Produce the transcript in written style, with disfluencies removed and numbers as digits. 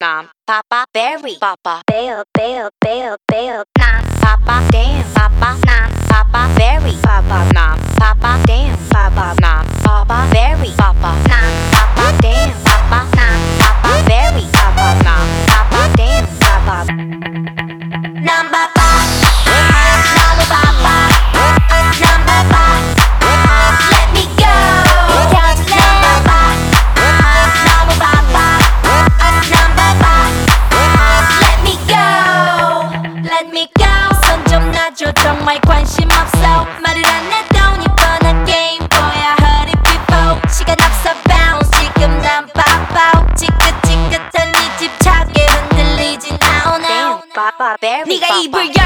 난 Papa Berry Papa Bear Bear Bear Bear 난 Papa Damn Papa 난 Papa Berry Papa 난 Papa Damn Papa 난 Papa Berry Papa 난 Papa Damn Papa 난 Papa Berry Papa 난 Papa Damn Papa 난 Papa 나도 Papa 난 Papa Let me go 난 Papa 나도 Papa 난 Papa Let me go Let me go 손 좀 놔줘 정말 관심 없어 말을 안 해도 이번엔 게임 뭐야 Heard it before 시간 없어 bounce 지금 난 Papa 지긋지긋한 이 집착에 흔들리진 않아 네가 입을